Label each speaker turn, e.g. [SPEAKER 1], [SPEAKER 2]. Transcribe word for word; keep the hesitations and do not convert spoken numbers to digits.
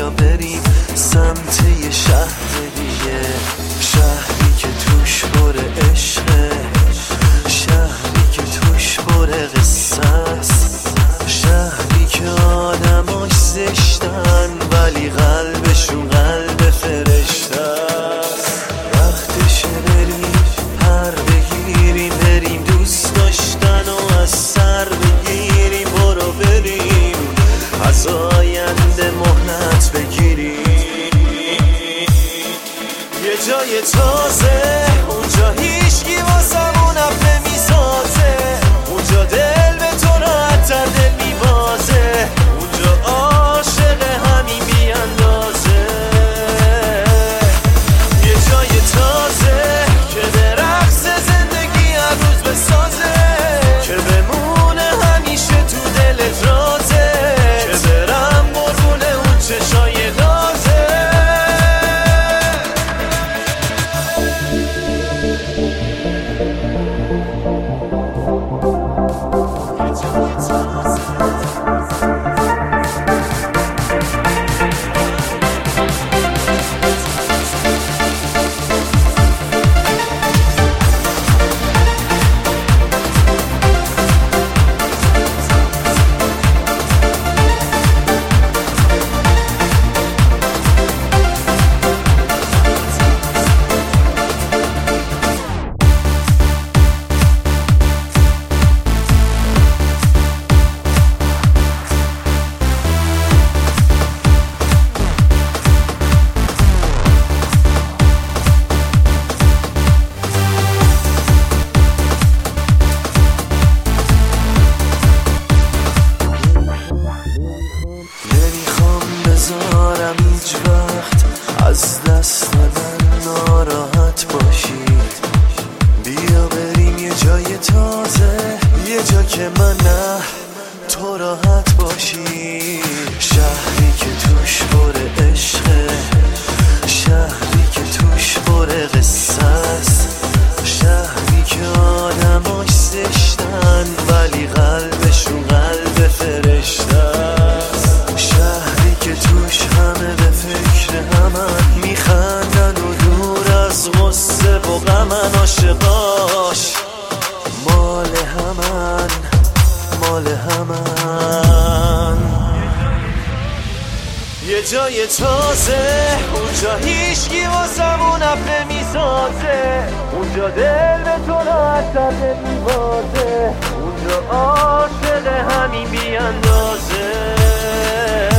[SPEAKER 1] بیا بریم سمت یه شهر دیگه، شهری که توش پر عشقه، شهری که توش پر قصه است، شهری که آدماش زشتن ولی قلبشون قلب فرشته است. وقتشه بریم پر بگیریم بریم دوست داشتن و از سر بگیریم، برو بریم از آینده مهلت بگیریم یه جای تازه، اونجا هیچکی واسمون اپ نمیسازه، اونجا دل به تو راحت‌تر دل میبازه، اونجا عاشق همین بیاندازه. یه جای تازه که به رقص زندگی هر روز بسازه، که بمونه همیشه تو دلت رازه، که برم قربون اون چشای نازه. نمیذارم هیچ وقت از دست من ناراحت باشی، بیا بریم یه جای تازه، یه جا که من نه تو راحت باشی، شهری که توش پر عشقه، شهری که توش پر قصه است، شهری که آدماش زشتن ولی قلبشون قلب فرشته است، شهری که توش همه به فکر همن میخندن و دور از غصه و غمن، عاشقاش مال همن مال همن. یه جای تازه، اونجا هیچکی واسمون اپ نمیسازه، اونجا دل به تو راحت‌تر نمیبازه، اونجا عاشق همین بیاندازه.